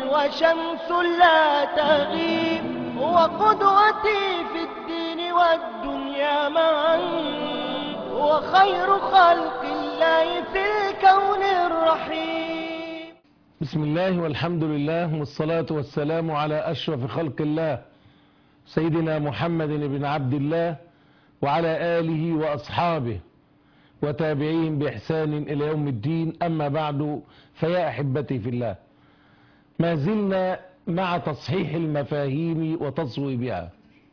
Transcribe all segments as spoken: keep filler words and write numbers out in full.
وشمس لا تغيب، وقدوتي في الدين والدنيا معا، وخير خلق الله في الكون الرحيم. بسم الله والحمد لله والصلاة والسلام على أشرف خلق الله سيدنا محمد بن عبد الله وعلى آله وأصحابه وتابعيهم بإحسان إلى يوم الدين. أما بعد، فيا أحبتي في الله، ما زلنا مع تصحيح المفاهيم وتصويبها،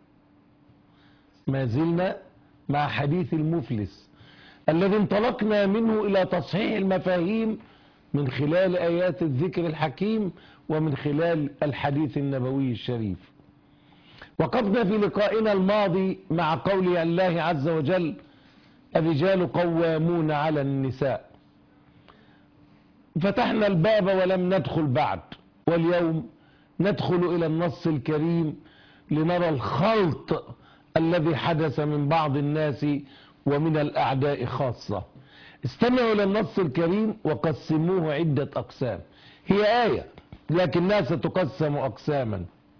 ما زلنا مع حديث المفلس الذي انطلقنا منه إلى تصحيح المفاهيم من خلال آيات الذكر الحكيم ومن خلال الحديث النبوي الشريف. وقفنا في لقائنا الماضي مع قول الله عز وجل: الرجال قوامون على النساء. فتحنا الباب ولم ندخل بعد، واليوم ندخل إلى النص الكريم لنرى الخلط الذي حدث من بعض الناس ومن الأعداء خاصة. استمعوا إلى النص الكريم وقسموه عدة أقسام. هي آية لكنها ستقسم أقساما.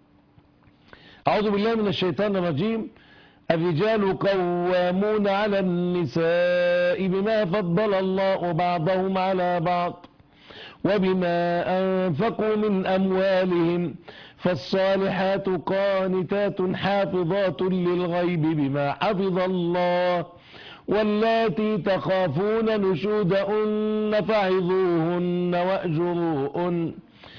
أعوذ بالله من الشيطان الرجيم. الرجال قوامون على النساء بما فضل الله بعضهم على بعض وبما أنفقوا من أموالهم، فالصالحات قانتات حافظات للغيب بما حفظ الله، واللاتي تخافون نشوزهن فعظوهن واهجروهن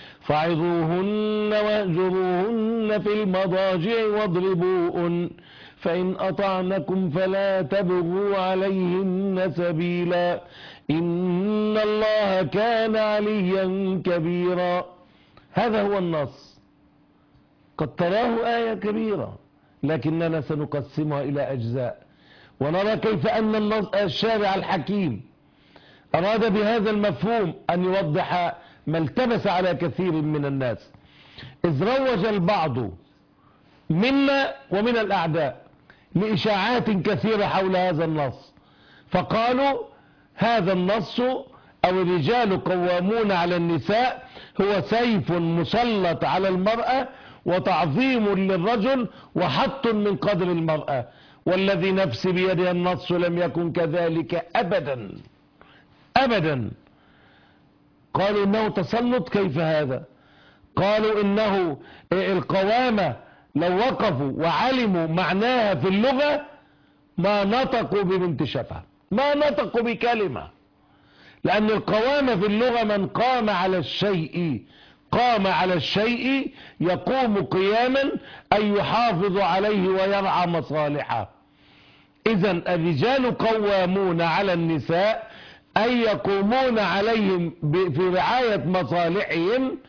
فعظوهن واهجروهن في المضاجع واضربوهن، فإن أطعنكم فلا تبغوا عليهن سبيلا، إن الله كان عليا كبيرا. هذا هو النص، قد تراه آية كبيرة لكننا سنقسمها إلى أجزاء، ونرى كيف أن الشارع الحكيم أراد بهذا المفهوم أن يوضح ما التبس على كثير من الناس، إذ روج البعض منا ومن الأعداء لإشاعات كثيرة حول هذا النص، فقالوا هذا النص أو الرجال قوامون على النساء هو سيف مسلط على المرأة وتعظيم للرجل وحط من قدر المرأة، والذي نفسي بيده النص لم يكن كذلك أبدا أبدا. قالوا إنه تسلط. كيف هذا؟ قالوا إنه القوامة لو وقفوا وعلموا معناها في اللغة ما نطقوا ببنت شفا، ما نطقوا بكلمة، لأن القوامة في اللغة من قام على الشيء، قام على الشيء يقوم قياما أن يحافظ عليه ويرعى مصالحه. إذن الرجال قوامون على النساء أي يقومون عليهم في رعاية مصالحهم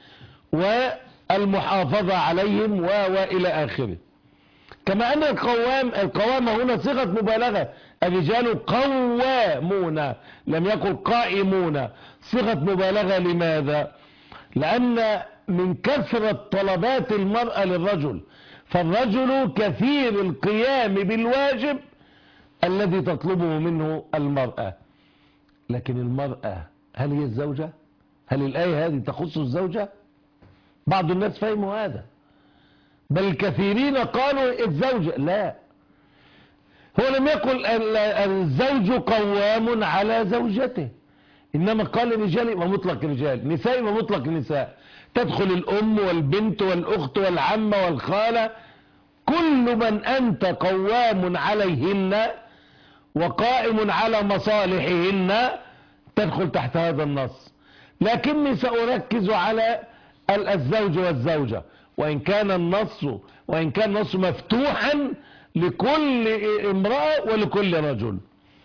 والمحافظة عليهم وإلى آخره. كما أن القوام القوامة هنا صيغة مبالغة، الرجال قوامون لم يقل قائمون، صيغة مبالغة. لماذا؟ لأن من كثرة طلبات المرأة للرجل، فالرجل كثير القيام بالواجب الذي تطلبه منه المرأة. لكن المرأة هل هي الزوجة؟ هل الآية هذه تخص الزوجة؟ بعض الناس فهموا هذا، بل الكثيرين قالوا الزوجة. لا، هو لم يقل الزوج قوام على زوجته، إنما قال الرجال ومطلق الرجال، نساء ومطلق النساء، تدخل الأم والبنت والأخت والعمة والخالة، كل من أنت قوام عليهن وقائم على مصالحهن تدخل تحت هذا النص. لكني سأركز على الزوج والزوجة، وإن كان النص وإن كان النص مفتوحا لكل امرأة ولكل رجل.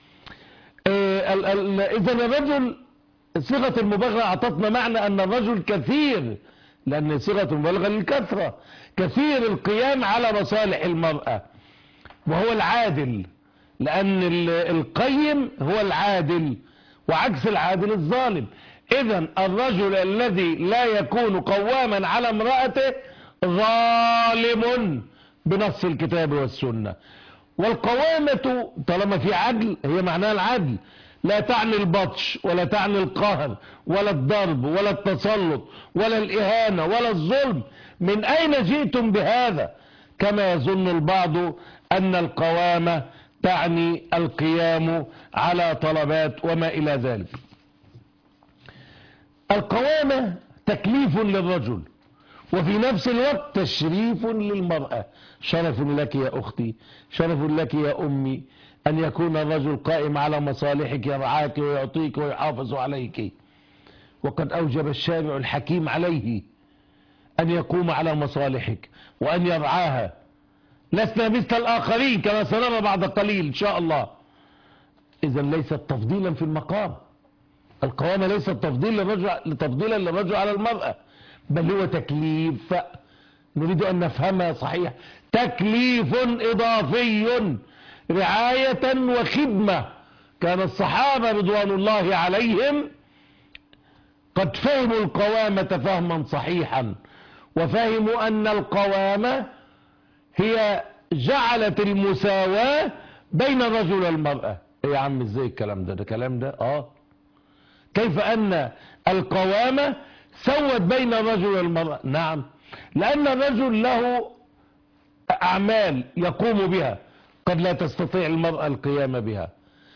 إذن الرجل صيغة المبالغة أعطتنا معنى أن الرجل كثير، لأن صيغة المبالغة للكثرة، كثير القيام على مصالح المرأة، وهو العادل، لأن القيم هو العادل وعكس العادل الظالم. إذن الرجل الذي لا يكون قواما على امرأته ظالم بنص الكتاب والسنة. والقوامة طالما في عدل هي معناها العدل، لا تعني البطش ولا تعني القهر ولا الضرب ولا التسلط ولا الإهانة ولا الظلم. من أين جئتم بهذا؟ كما يظن البعض أن القوامة تعني القيام على طلبات وما إلى ذلك. القوامة تكليف للرجل وفي نفس الوقت تشريف للمرأة. شرف لك يا أختي، شرف لك يا أمي أن يكون الرجل قائم على مصالحك، يرعاك ويعطيك ويحافظ عليك. وقد أوجب الشارع الحكيم عليه أن يقوم على مصالحك وأن يرعاها. لسنا مثل الآخرين كما سنرى بعد قليل إن شاء الله. إذا ليست تفضيلا في المقام. القوامة ليست تفضيل للرجل تفضيلا للرجل على المرأة، بل هو تكليف. نريد أن نفهمها صحيح. تكليف إضافي، رعاية وخدمة. كان الصحابة رضوان الله عليهم قد فهموا القوامة فهما صحيحا، وفهموا أن القوامة هي جعلت المساواة بين الرجل والمرأة. ايه يا عم ازاي الكلام ده؟ ده كلام ده اه كيف أن القوامة سوت بين الرجل والمرأة؟ نعم، لأن الرجل له أعمال يقوم بها قد لا تستطيع المرأة القيام بها،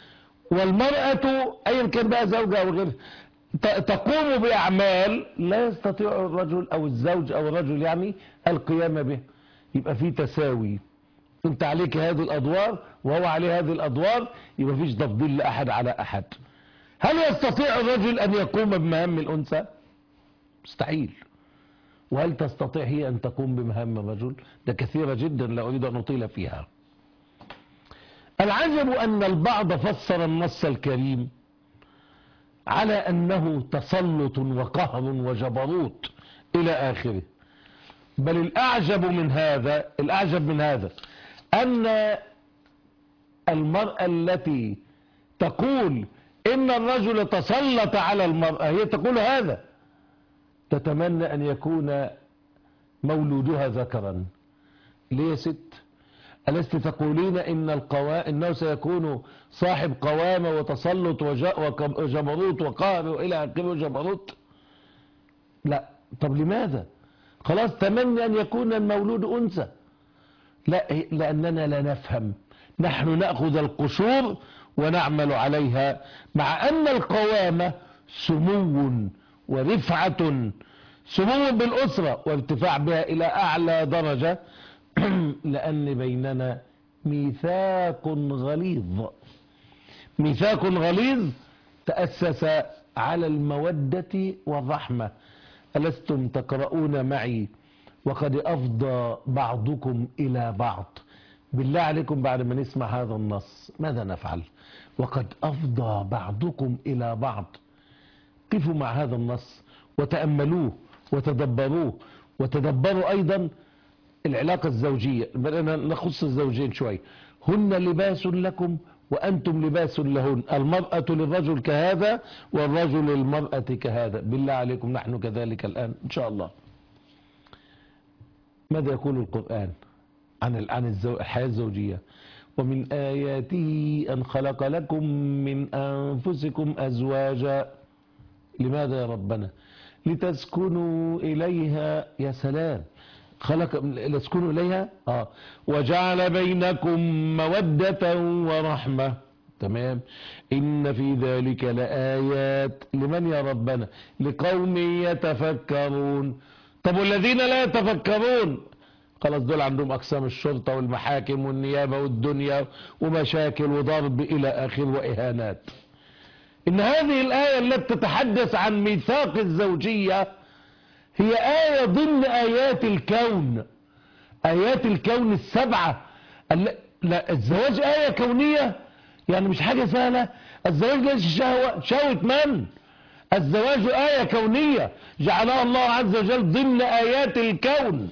والمرأة أيا كان بقى زوجة أو غيره تقوم بأعمال لا يستطيع الرجل أو الزوج أو الرجل يعني القيام به. يبقى في تساوي، انت عليك هذه الأدوار وهو عليه هذه الأدوار، يبقى فيش تفضيل لأحد على أحد. هل يستطيع الرجل أن يقوم بمهام الأنثى؟ مستحيل. وهل تستطيع هي أن تقوم بمهام الرجل؟ ده كثيرة جدا لا أريد أن أطيل فيها. العجب أن البعض فسر النص الكريم على أنه تسلط وقهر وجبروت إلى آخره. بل الأعجب من هذا الأعجب من هذا أن المرأة التي تقول إن الرجل تسلط على المرأة هي تقول هذا تتمنى أن يكون مولودها ذكرا. ليه يا ست؟ ألست تقولين إن القوا... إنه سيكون صاحب قوامة وتسلط وج... وجبروت وقهر وإلى آخره وجبروت؟ لا. طب لماذا؟ خلاص تمنى أن يكون المولود أنثى. لا، لأننا لا نفهم. نحن نأخذ القشور ونعمل عليها، مع أن القوامة سمو ورفعة، سمو بالأسرة وارتفاع بها إلى أعلى درجة، لأن بيننا ميثاق غليظ. ميثاق غليظ تأسس على المودة والرحمة. ألستم تقرؤون معي وقد أفضى بعضكم إلى بعض؟ بالله عليكم بعد ما نسمع هذا النص ماذا نفعل؟ وقد أفضى بعضكم إلى بعض. قفوا مع هذا النص وتأملوه وتدبروه، وتدبروا أيضا العلاقة الزوجية. بدنا نخص الزوجين شوي. هن لباس لكم وأنتم لباس لهن. المرأة للرجل كهذا والرجل للمرأة كهذا. بالله عليكم نحن كذلك الآن إن شاء الله. ماذا يقول القرآن عن عن الحياة الزوجية؟ ومن آياته أن خلق لكم من أنفسكم أزواجا. لماذا يا ربنا؟ لتسكنوا إليها. يا سلام، خلق لتسكنوا إليها آه. وجعل بينكم مودة ورحمة. تمام. إن في ذلك لآيات لمن يا ربنا؟ لقوم يتفكرون. طب والذين لا يتفكرون خلاص دول عندهم أقسام الشرطة والمحاكم والنيابة والدنيا ومشاكل وضرب إلى آخر وإهانات. إن هذه الآية التي تتحدث عن ميثاق الزوجية هي آية ضمن آيات الكون، آيات الكون السبعة. لا، الزواج آية كونية يعني مش حاجة سهلة. الزواج ليس شهوة شهوة من؟ الزواج آية كونية جعلها الله عز وجل ضمن آيات الكون.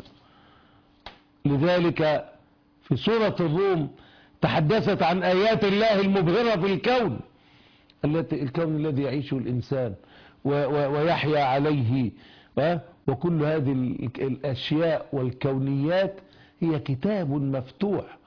لذلك في سورة الروم تحدثت عن آيات الله المبهرة في الكون، التي الكون الذي يعيشه الإنسان ويحيا عليه. وكل هذه الأشياء والكونيات هي كتاب مفتوح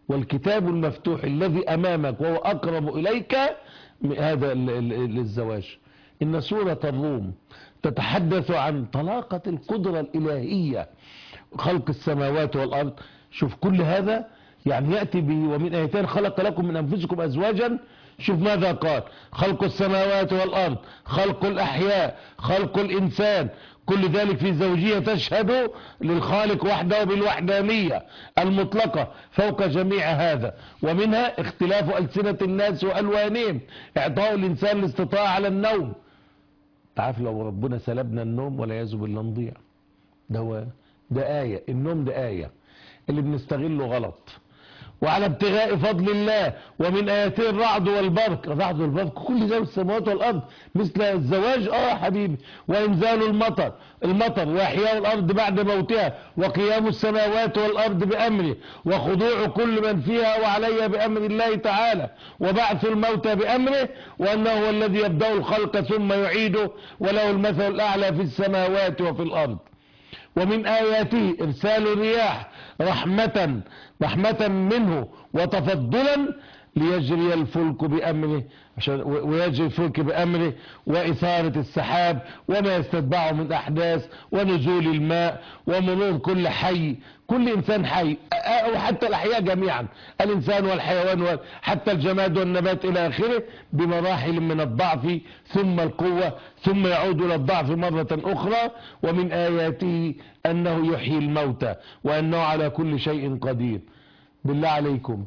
والكتاب المفتوح الذي أمامك وهو أقرب إليك هذا للزواج. إن سورة الروم تتحدث عن طلاقة القدرة الإلهية، خلق السماوات والأرض. شوف كل هذا يعني يأتي به ومن آيتين خلق لكم من أنفسكم أزواجا. شوف ماذا قال: خلق السماوات والأرض، خلق الأحياء، خلق الإنسان، كل ذلك في زوجية تشهد للخالق وحده بالوحدانية المطلقة فوق جميع هذا. ومنها اختلاف ألسنة الناس وألوانهم، إعطاء الإنسان الاستطاعة على النوم. تعرف لو ربنا سلبنا النوم والعياذ بالله نضيع. ده هو ده آية، النوم ده آية اللي بنستغله غلط. وعلى ابتغاء فضل الله، ومن آياته الرعد والبرق. الرعد والبرق كل ذلك السماوات والأرض مثل الزواج. اه حبيبي، وإنزال المطر المطر وإحياء الأرض بعد موتها، وقيام السماوات والأرض بأمره، وخضوع كل من فيها وعليها بأمر الله تعالى، وبعث الموتى بأمره، وأنه هو الذي يبدأ الخلق ثم يعيده، وله المثل الأعلى في السماوات وفي الأرض. ومن آياته إرسال الرياح رحمة رحمة منه وتفضلا ليجري الفلك بأمره، عشان ويجري الفلك بأمره، وإثارة السحاب وما يستتبعه من أحداث، ونزول الماء، ومرور كل حي، كل إنسان حي، وحتى الأحياء جميعا، الإنسان والحيوان حتى الجماد والنبات إلى آخره، بمراحل من الضعف ثم القوة ثم يعود إلى الضعف مرة أخرى. ومن آياته أنه يحيي الموتى وأنه على كل شيء قدير. بالله عليكم،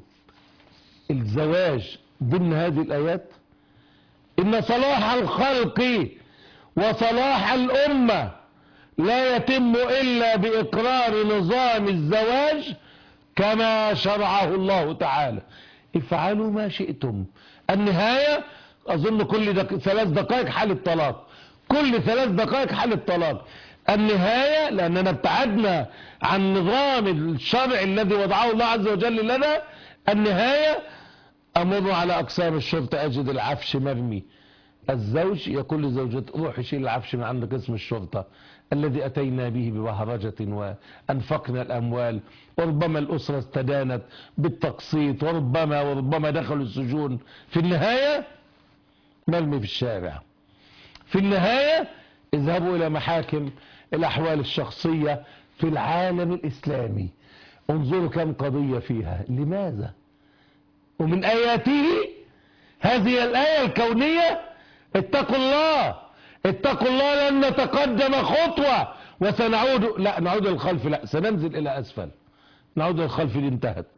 الزواج ضمن هذه الآيات. إن صلاح الخلق وصلاح الأمة لا يتم إلا بإقرار نظام الزواج كما شرعه الله تعالى. افعلوا ما شئتم. النهاية أظن كل دق... ثلاث دقائق حالة طلاق، كل ثلاث دقائق حالة طلاق. النهاية لأننا ابتعدنا عن نظام الشرع الذي وضعه الله عز وجل لنا. النهاية أمر على أقسام الشرطة أجد العفش مرمي. الزوج يقول لزوجته: روح شيل العفش من عند قسم الشرطة الذي أتينا به ببهرجة وأنفقنا الأموال، وربما الأسرة استدانت بالتقسيط، وربما وربما دخلوا السجون. في النهاية مرمي في الشارع. في النهاية اذهبوا إلى محاكم الأحوال الشخصية في العالم الإسلامي، انظروا كم قضية فيها. لماذا؟ ومن آياته هذه الآية الكونية: اتقوا الله اتقوا الله لن نتقدم خطوة وسنعود. لا نعود للخلف، لا سننزل إلى أسفل. نعود للخلف، دي انتهت.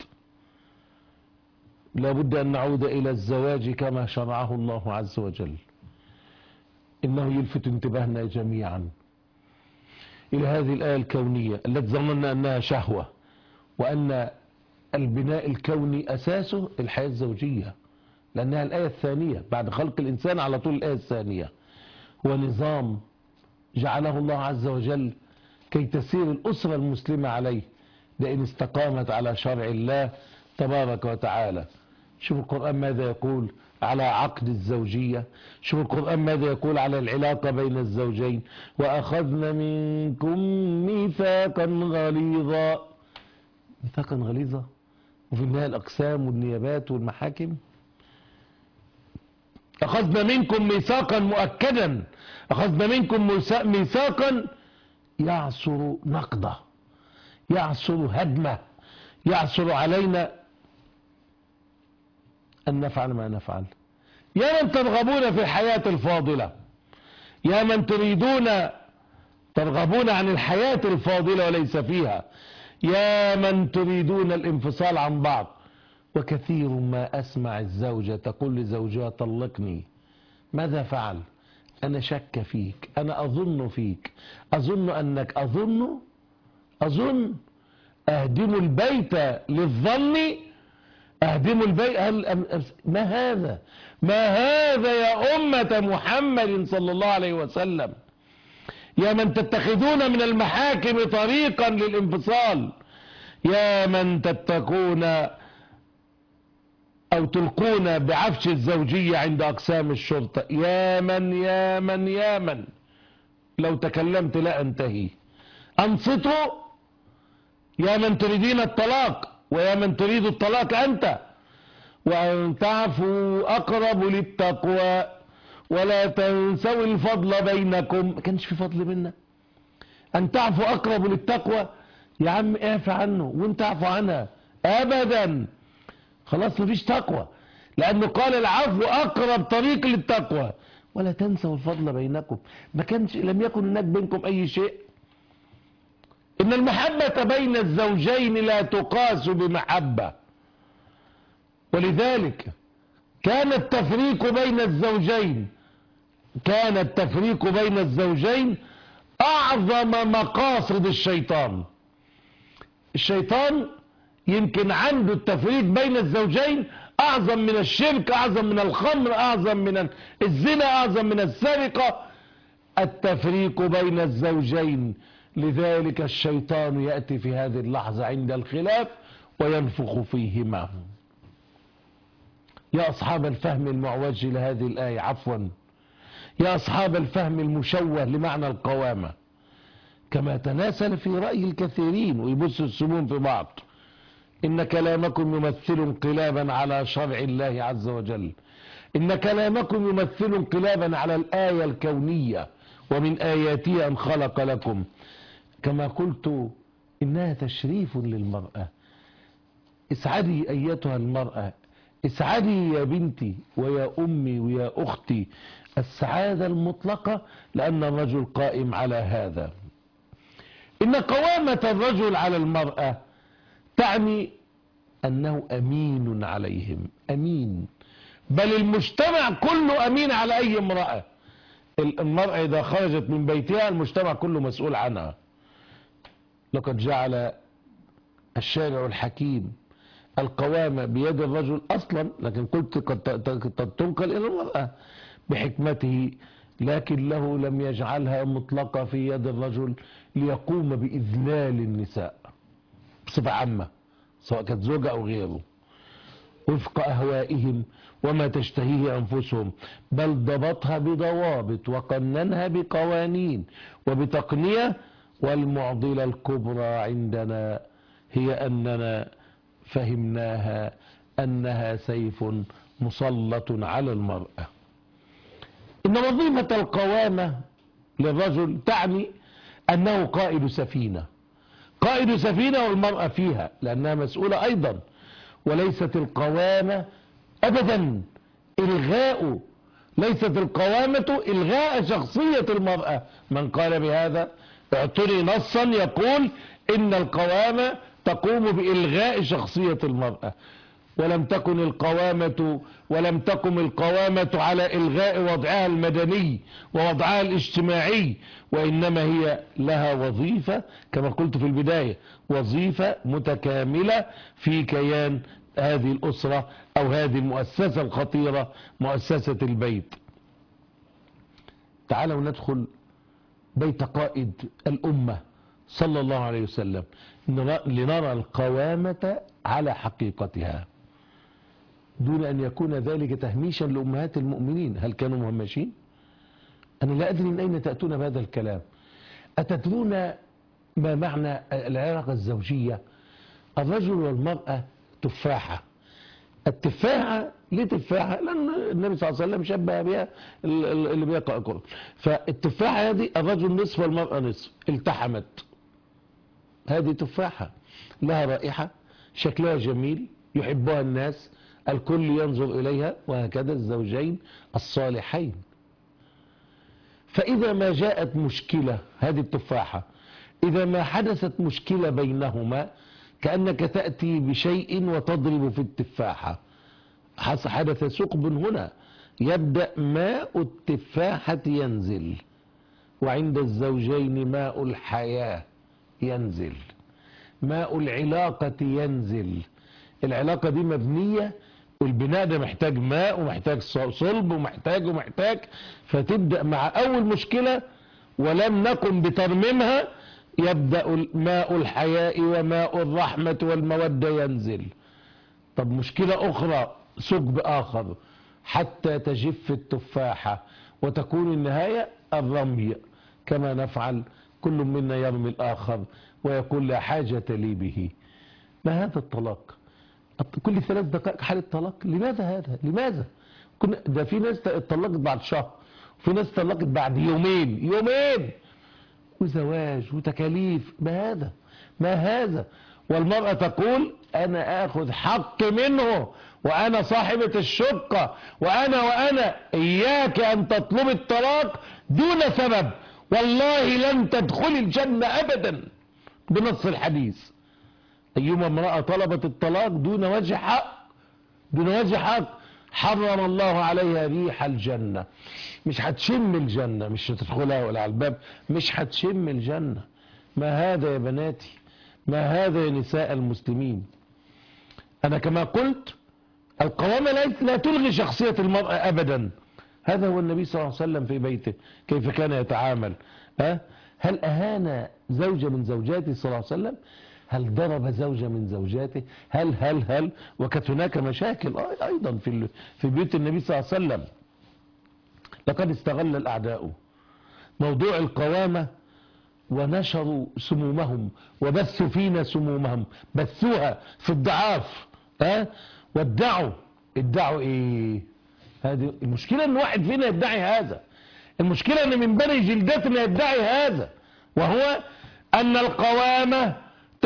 لابد أن نعود إلى الزواج كما شرعه الله عز وجل. إنه يلفت انتباهنا جميعا إلى هذه الآية الكونية التي ظننا أنها شهوة، وأن البناء الكوني أساسه الحياة الزوجية، لأنها الآية الثانية بعد خلق الإنسان على طول. الآية الثانية هو نظام جعله الله عز وجل كي تسير الأسرة المسلمة عليه، لأن استقامت على شرع الله تبارك وتعالى. شوف القرآن ماذا يقول على عقد الزوجية، شوف القرآن ماذا يقول على العلاقة بين الزوجين: وأخذنا منكم ميثاقا غليظا. ميثاقا غليظا، وفي النهاية الأقسام والنيابات والمحاكم. أخذنا منكم ميثاقا مؤكدا، أخذنا منكم ميثاقا يعصر نقضة، يعصر هدمة، يعصر علينا أن نفعل ما نفعل. يا من ترغبون في الحياة الفاضلة، يا من تريدون ترغبون عن الحياة الفاضلة وليس فيها، يا من تريدون الانفصال عن بعض. وكثير ما أسمع الزوجة تقول لزوجها: طلقني. ماذا فعل؟ أنا شك فيك، أنا أظن فيك، أظن أنك أظن أظن أهدم البيت للظن، أهدم البيت. هل ما هذا ما هذا يا أمة محمد صلى الله عليه وسلم؟ يا من تتخذون من المحاكم طريقا للانفصال، يا من تتقون أو تلقون بعفش الزوجية عند أقسام الشرطة، يا من يا من يا من لو تكلمت لا أنتهي. أنصتوا يا من تريدين الطلاق ويا من تريد الطلاق أنت، وأن تعفوا أقرب للتقوى ولا تنسوا الفضل بينكم. ما كانش في فضل بيننا؟ أن تعفوا أقرب للتقوى، يا عم اعفى عنه وانت اعفو عنها. أبدا، خلاص مفيش تقوى، لأنه قال العفو أقرب طريق للتقوى ولا تنسوا الفضل بينكم. ما كانش لم يكن هناك بينكم أي شيء. إن المحبة بين الزوجين لا تقاس بمحبة، ولذلك كان التفريق بين الزوجين كان التفريق بين الزوجين أعظم مقاصد الشيطان. الشيطان يمكن عنده التفريق بين الزوجين أعظم من الشرك، أعظم من الخمر، أعظم من الزنا، أعظم من السرقة، التفريق بين الزوجين. لذلك الشيطان يأتي في هذه اللحظة عند الخلاف وينفخ فيهما. يا أصحاب الفهم المعوج لهذه الآية، عفوا يا أصحاب الفهم المشوه لمعنى القوامة، كما تناسل في رأي الكثيرين ويبث السموم في بعض، إن كلامكم يمثل انقلابا على شرع الله عز وجل، إن كلامكم يمثل انقلابا على الآية الكونية، ومن آياته أن خلق لكم. كما قلت إنها تشريف للمرأة. اسعدي أيتها المرأة، اسعدي يا بنتي ويا أمي ويا أختي السعادة المطلقة، لأن الرجل قائم على هذا. إن قوامة الرجل على المرأة تعني أنه أمين عليهم، أمين، بل المجتمع كله أمين على أي امرأة. المرأة إذا خرجت من بيتها المجتمع كله مسؤول عنها. لقد جعل الشارع الحكيم القوامة بيد الرجل أصلا، لكن قلت قد تنقل إلى المرأة بحكمته، لكن له لم يجعلها مطلقة في يد الرجل ليقوم بإذلال النساء بصفة عامة، سواء كانت زوجة أو غيره، وفق أهوائهم وما تشتهيه أنفسهم، بل ضبطها بضوابط وقننها بقوانين وبتقنية. والمعضلة الكبرى عندنا هي أننا فهمناها أنها سيف مسلط على المرأة. إن وظيفة القوامة للرجل تعني أنه قائد سفينة، قائد سفينة والمرأة فيها لأنها مسؤولة أيضا. وليست القوامة أبدا إلغاء ليست القوامة إلغاء شخصية المرأة. من قال بهذا اعطني نصا يقول إن القوامة تقوم بإلغاء شخصية المرأة. ولم تكن القوامة ولم تقم القوامة على إلغاء وضعها المدني ووضعها الاجتماعي، وإنما هي لها وظيفة كما قلت في البداية، وظيفة متكاملة في كيان هذه الأسرة أو هذه المؤسسة الخطيرة، مؤسسة البيت. تعالوا ندخل بيت قائد الأمة صلى الله عليه وسلم لنرى القوامة على حقيقتها، دون أن يكون ذلك تهميشا لأمهات المؤمنين. هل كانوا مهمشين؟ أنا لا أدري من أين تأتون بهذا الكلام. أتدرون ما معنى العلاقة الزوجية؟ الرجل والمرأة تفاحة. التفاحة ليه تفاحة؟ لأن النبي صلى الله عليه وسلم شبه بها اللي بيقرأ القرآن. فالتفاحة هذه الرجل نصف والمرأة نصف، التحمت، هذه تفاحة لها رائحة، شكلها جميل، يحبها الناس، الكل ينظر إليها، وهكذا الزوجين الصالحين. فإذا ما جاءت مشكلة، هذه التفاحة إذا ما حدثت مشكلة بينهما كأنك تأتي بشيء وتضرب في التفاحة، حدث ثقب هنا، يبدأ ماء التفاحة ينزل، وعند الزوجين ماء الحياة ينزل، ماء العلاقة ينزل. العلاقة دي مبنية، والبناء ده محتاج ماء ومحتاج صلب ومحتاج ومحتاج فتبدأ مع أول مشكلة ولم نقم بترميمها يبدأ ماء الحياء وماء الرحمة والمودة ينزل. طب مشكلة أخرى، ثقب آخر، حتى تجف التفاحة وتكون النهاية الرمي، كما نفعل كل منا يرمي الآخر ويقول لا حاجة لي به. ما هذا الطلاق؟ كل ثلاث دقائق حالة طلاق. لماذا هذا؟ لماذا؟ كنا ده في ناس اتطلقت بعد شهر، وفي ناس اتطلقت بعد يومين يومين وزواج وتكاليف. ما هذا؟ ما هذا؟ والمرأة تقول أنا آخذ حق منه وأنا صاحبة الشقة وأنا وأنا. إياك أن تطلب الطلاق دون سبب، والله لن تدخل الجنة أبدا بنص الحديث. أيما امرأة طلبت الطلاق دون وجه حق دون وجه حق حرم الله عليها ريح الجنة. مش هتشم الجنة، مش هتدخلها ولا على الباب، مش هتشم الجنة. ما هذا يا بناتي؟ ما هذا يا نساء المسلمين؟ أنا كما قلت القوامة لا تلغي شخصية المرأة أبدا. هذا هو النبي صلى الله عليه وسلم في بيته كيف كان يتعامل. أه؟ هل أهان زوجة من زوجاته صلى الله عليه وسلم؟ هل ضرب زوجة من زوجاته؟ هل هل هل وكانت هناك مشاكل أيضا في في بيوت النبي صلى الله عليه وسلم. لقد استغل الأعداء موضوع القوامة ونشروا سمومهم وبثوا فينا سمومهم، بثوها في الضعاف. أه؟ وادعوا ادعوا ايه؟ هذه المشكلة، ان واحد فينا يدعي هذا. المشكلة ان من بني جلدتنا يدعي هذا، وهو ان القوامة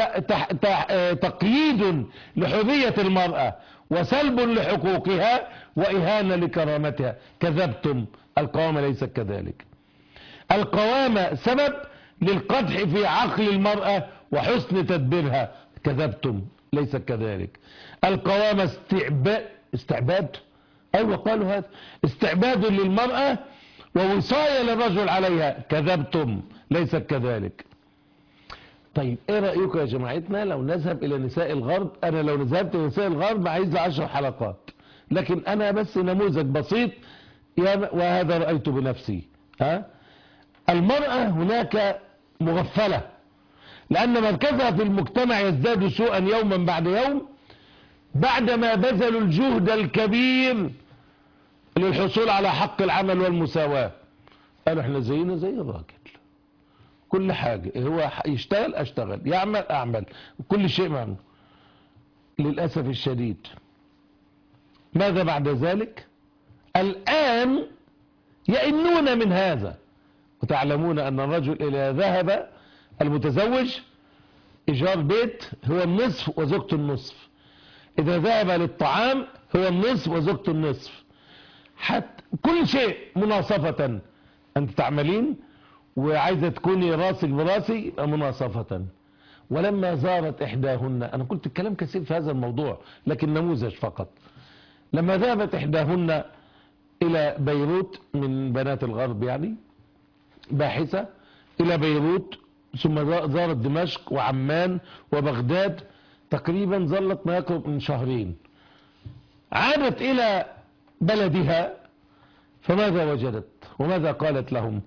تقييد لحرية المرأة وسلب لحقوقها وإهانة لكرامتها. كذبتم، القوامة ليست كذلك. القوامة سبب للقدح في عقل المرأة وحسن تدبيرها. كذبتم، ليست كذلك. القوامة استعباد استعباد أيوة قالوا هذا، استعباد للمرأة ووصاية للرجل عليها. كذبتم، ليست كذلك. طيب ايه رأيكم يا جماعتنا لو نذهب الى نساء الغرب؟ انا لو ذهبت الى نساء الغرب عايز عشر حلقات، لكن انا بس نموذج بسيط وهذا رأيته بنفسي. ها؟ المرأة هناك مغفلة، لان مركزها في المجتمع يزداد سوءا يوما بعد يوم، بعدما بذلوا الجهد الكبير للحصول على حق العمل والمساواة. قالوا احنا زينا زي الراجل، كل حاجة هو يشتغل اشتغل، يعمل اعمل، كل شيء معه. للأسف الشديد ماذا بعد ذلك؟ الآن يئنون من هذا، وتعلمون أن الرجل إذا ذهب المتزوج إيجار بيت هو النصف وزوجته النصف، إذا ذهب للطعام هو النصف وزوجته النصف، حتى كل شيء مناصفة. أنت تعملين وعايزة تكوني راسك براسي مناصفة. ولما زارت إحداهن، أنا قلت الكلام كثير في هذا الموضوع لكن نموذج فقط. لما ذهبت إحداهن إلى بيروت، من بنات الغرب يعني، باحثة إلى بيروت، ثم زارت دمشق وعمان وبغداد، تقريبا ظلت ما يقرب من شهرين. عادت إلى بلدها، فماذا وجدت وماذا قالت لهم؟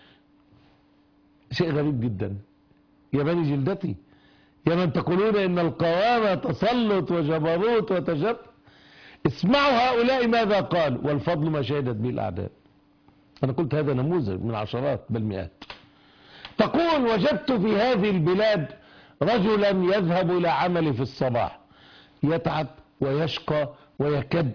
شيء غريب جدا. يا بني جلدتي، يا من تقولون إن القوامة تسلط وجبروت وتجبر، اسمعوا هؤلاء ماذا قال، والفضل ما شهدت به الأعداء. أنا قلت هذا نموذج من عشرات بل مئات. تقول وجدت في هذه البلاد رجلا يذهب إلى عمله في الصباح، يتعب ويشقى ويكد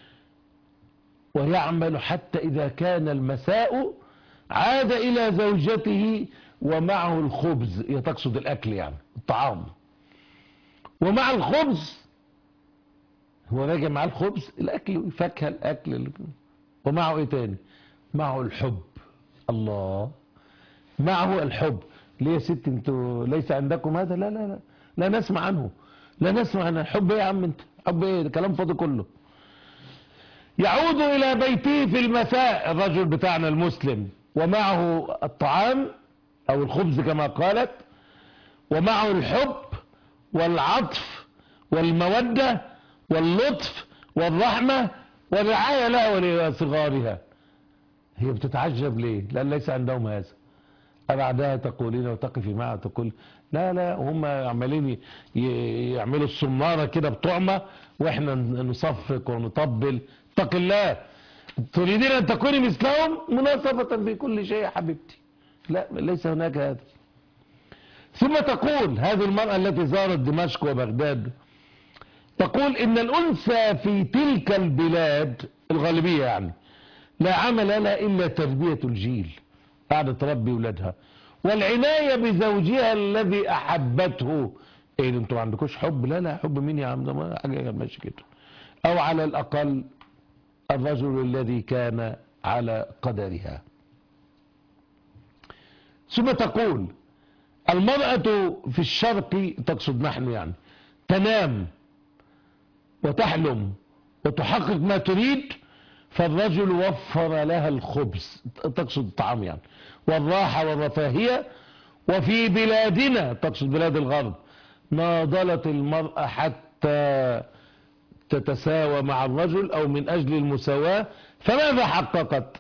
ويعمل حتى إذا كان المساء عاد إلى زوجته ومعه الخبز، هي تقصد الأكل يعني الطعام، ومع الخبز هو راجع مع الخبز الأكل فاكهة الأكل، ومعه إيه تاني؟ معه الحب. الله، معه الحب. ليه يا ست انتوا ليس عندكم هذا؟ لا لا لا لا نسمع عنه، لا نسمع عنه. حب ايه يا عم انت؟ حب ايه؟ ده كلام فاضي كله. يعود الى بيته في المساء الرجل بتاعنا المسلم، ومعه الطعام او الخبز كما قالت، ومعه الحب والعطف والمودة واللطف والرحمة والرعاية لها ولصغارها. هي بتتعجب ليه؟ لأن ليس عندهم هذا. بعدها تقولين وتقفي معها تقول لا لا هم عمالين يعملوا الصنارة كده بطعمة واحنا نصفق ونطبل. اتق الله، تريدين ان تكوني مثلهم مناصفة في كل شيء يا حبيبتي. لا، ليس هناك هذا. ثم تقول هذه المرأة التي زارت دمشق وبغداد، تقول إن الأنثى في تلك البلاد الغالبية يعني لا عمل لها إلا تربية الجيل، قاعدة تربي ولادها والعناية بزوجها الذي أحبته. إيه انتوا ما عندكوش حب؟ لا لا، حب مين يا عم؟ ده ما حاجة ماشي كده. أو على الأقل الرجل الذي كان على قدرها. ثم تقول المرأة في الشرق، تقصد نحن يعني، تنام وتحلم وتحقق ما تريد، فالرجل وفر لها الخبز، تقصد الطعام يعني، والراحة والرفاهية. وفي بلادنا، تقصد بلاد الغرب، ناضلت المرأة حتى تتساوى مع الرجل أو من أجل المساواة. فماذا حققت؟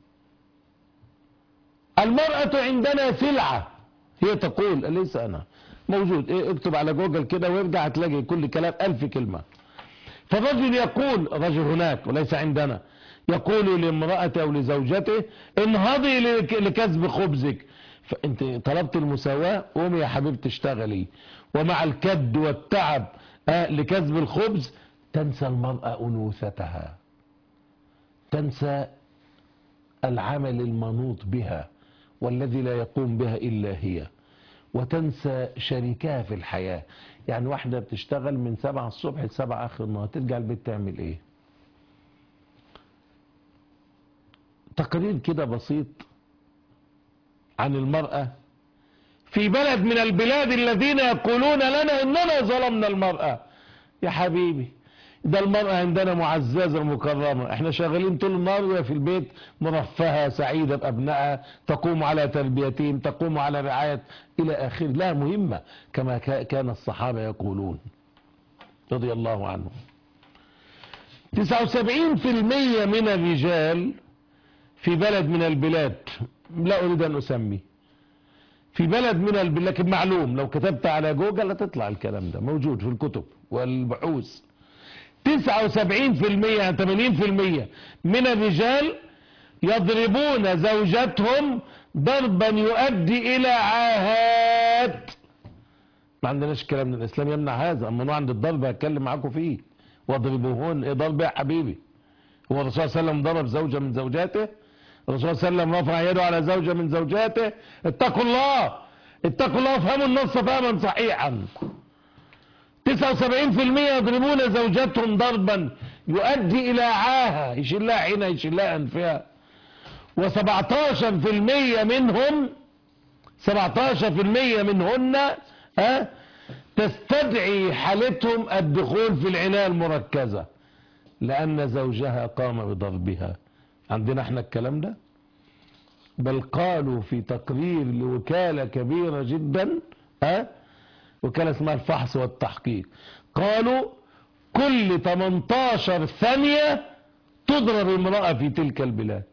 المرأة عندنا سلعة. هي تقول، ليس أنا موجود، إيه اكتب على جوجل كده وارجع هتلاقي كل كلام ألف كلمة. فالرجل يقول، رجل هناك وليس عندنا، يقول لامرأته أو لزوجته انهضي لكسب خبزك. فأنت طلبت المساواة، قومي يا حبيبتي اشتغلي. ومع الكد والتعب آه لكسب الخبز تنسى المرأة أنوثتها، تنسى العمل المنوط بها والذي لا يقوم بها إلا هي، وتنسى شريكها في الحياة. يعني واحدة بتشتغل من سبعة الصبح لسبعة آخر النهار، ترجع البيت تعمل ايه؟ تقرير كده بسيط عن المرأة في بلد من البلاد الذين يقولون لنا اننا ظلمنا المرأة. يا حبيبي، ده المرأة عندنا معززة ومكرمة، احنا شغالين طول النهار وهي في البيت مرفهة سعيدة بأبنائها، تقوم على تربيتهم، تقوم على رعاية إلى آخر، لا مهمة كما كان الصحابة يقولون رضي الله عنهم. تسعة وسبعين في المية من الرجال في بلد من البلاد، لا أريد أن أسمي، في بلد من البلاد، لكن معلوم لو كتبت على جوجل هتطلع الكلام ده موجود في الكتب والبحوث. تسعة وسبعين في المية يعني ثمانين في المية من الرجال يضربون زوجاتهم ضربا يؤدي الى عاهات. ما عندناش الكلام من الاسلام يمنع هذا، اما نوع عند الضرب هتكلم معاكم فيه. واضربوهن، ايه ضرب يا حبيبي؟ هو الرسول صلى الله عليه وسلم ضرب زوجة من زوجاته؟ الرسول صلى الله عليه وسلم رفع يده على زوجة من زوجاته؟ اتقوا الله، اتقوا الله، افهموا النص فهما صحيحا. تسعة وسبعين في المية يضربون زوجاتهم ضربا يؤدي الى عاهة، يشيل لها عينها، يشيل لها انفها. وسبعتاشر في المية منهم، سبعتاشر في المية منهن ها تستدعي حالتهم الدخول في العناية المركزة لان زوجها قام بضربها. عندنا احنا الكلام ده؟ بل قالوا في تقرير لوكالة كبيرة جدا، ها وكالة اسمها الفحص والتحقيق، قالوا كل تمنتاشر ثانية تضرب امرأة في تلك البلاد.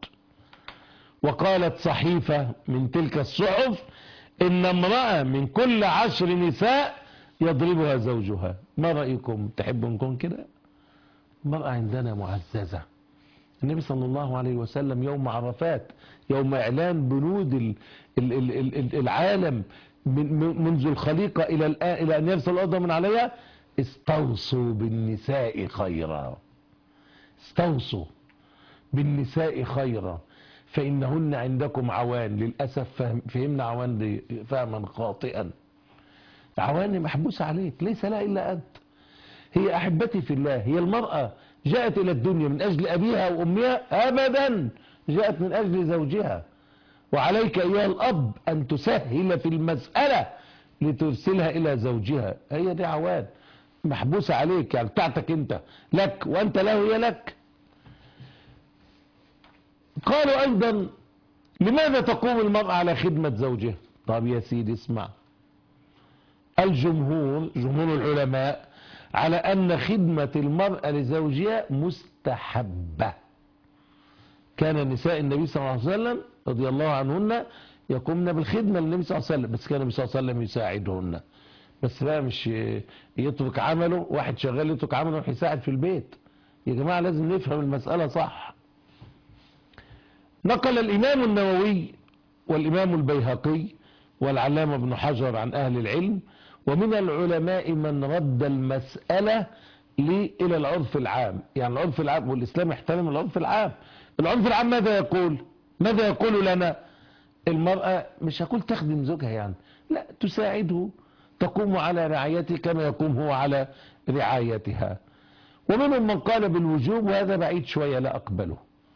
وقالت صحيفة من تلك الصحف ان امرأة من كل عشر نساء يضربها زوجها. ما رأيكم؟ تحبوا نكون كده؟ المرأة عندنا معززة. النبي صلى الله عليه وسلم يوم عرفات، يوم اعلان بنود العالم منذ الخليقة الى الآن الى ان يرسل الارض من عليها، استوصوا بالنساء خيرا، استوصوا بالنساء خيرا فانهن عندكم عوان. للاسف فهم فهمنا عوان دي فهما خاطئا. عوان محبوسة عليك، ليس لا الا انت. هي احبتي في الله، هي المرأة جاءت الى الدنيا من اجل ابيها وامها؟ ابدا، جاءت من اجل زوجها. وعليك ايها الاب ان تسهل في المسألة لترسلها الى زوجها. هي دي عوان محبوسة عليك، يعني بتاعتك انت، لك وانت له، هي لك. قالوا ايضا لماذا تقوم المرأة على خدمة زوجها؟ طب يا سيدي اسمع، الجمهور، جمهور العلماء، على ان خدمة المرأة لزوجها مستحبة. كان نساء النبي صلى الله عليه وسلم رضي الله عنهن يقومن بالخدمة للنبي صلى الله عليه وسلم، بس كان النبي صلى الله عليه وسلم يساعدهن. بس بقى مش يترك عمله، واحد شغال يترك عمله ويروح يساعد في البيت. يا جماعة لازم نفهم المسألة صح. نقل الإمام النووي والإمام البيهقي والعلامة ابن حجر عن أهل العلم، ومن العلماء من رد المسألة إلى العرف العام. يعني العرف العام، والإسلام يحترم العرف العام. العرف العام ماذا يقول؟ ماذا يقول لنا؟ المرأة مش هقول تخدم زوجها يعني، لا، تساعده، تقوم على رعايته كما يقوم هو على رعايتها. ومنهم من قال بالوجوب، وهذا بعيد شوية لا أقبله.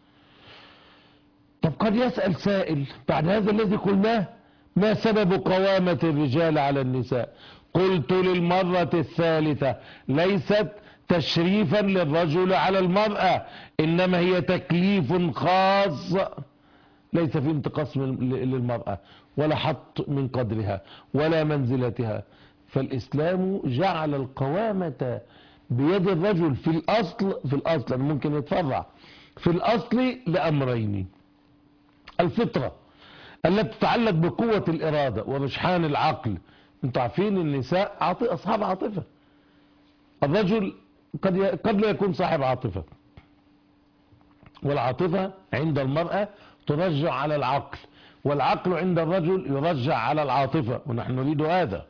طب قد يسأل سائل بعد هذا الذي قلناه: ما سبب قوامة الرجال على النساء؟ قلت للمرة الثالثة: ليست تشريفا للرجل على المرأة، إنما هي تكليف خاص، ليس في انتقاص للمرأة ولا حط من قدرها ولا منزلتها. فالإسلام جعل القوامة بيد الرجل في الأصل، في الأصل ممكن يتفرع، في الأصل لأمرين: الفطرة التي تتعلق بقوة الإرادة ورجحان العقل. انتوا عارفين النساء عاطفة، أصحاب عاطفة. الرجل قد قد لا يكون صاحب عاطفة، والعاطفة عند المرأة ترجع على العقل، والعقل عند الرجل يرجع على العاطفة، ونحن نريد هذا.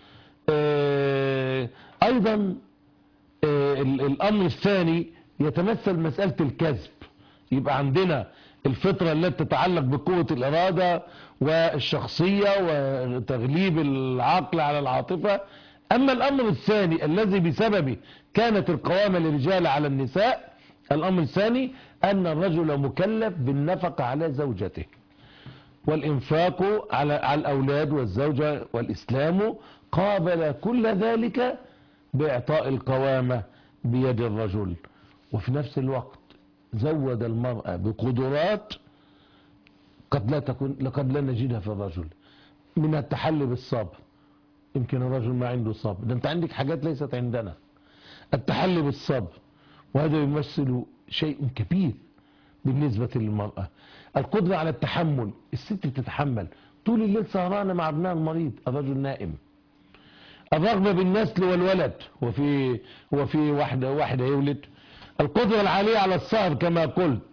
أيضا الأمر الثاني يتمثل مسألة الكذب. يبقى عندنا الفطرة التي تتعلق بقوة الإرادة والشخصية وتغليب العقل على العاطفة. أما الأمر الثاني الذي بسببه كانت القوامة للرجال على النساء، الأمر الثاني أن الرجل مكلف بالنفقة على زوجته والإنفاق على على الأولاد والزوجة، والإسلام قابل كل ذلك بإعطاء القوامة بيد الرجل. وفي نفس الوقت زود المرأة بقدرات قد لا تكون قد لا نجدها في الرجل، من التحلي بالصبر. يمكن الرجل ما عنده صبر، ده انت عندك حاجات ليست عندنا. التحلي بالصبر، وهذا يمثل شيء كبير بالنسبة للمرأة. القدرة على التحمل، الست بتتحمل طول الليل سهرانة مع ابنها المريض، الرجل نائم. الرغبة بالنسل والولد، وفي وفي واحدة واحدة يولد. القدرة العالية على السهر كما قلت،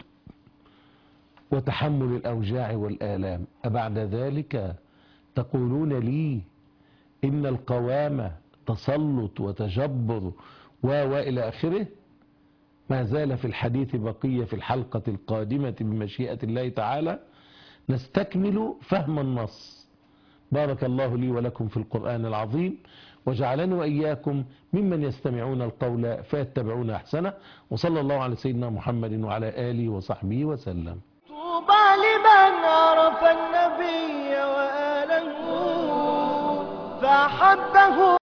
وتحمل الأوجاع والآلام. أبعد ذلك تقولون لي إن القوامة تسلط وتجبر وإلى آخره؟ ما زال في الحديث بقية في الحلقة القادمة بمشيئة الله تعالى، نستكمل فهم النص. بارك الله لي ولكم في القرآن العظيم، وجعلني وإياكم ممن يستمعون القول فيتبعون أحسنه، وصلى الله على سيدنا محمد وعلى آله وصحبه وسلم. طوبى لمن عرف النبي وآله فأحبه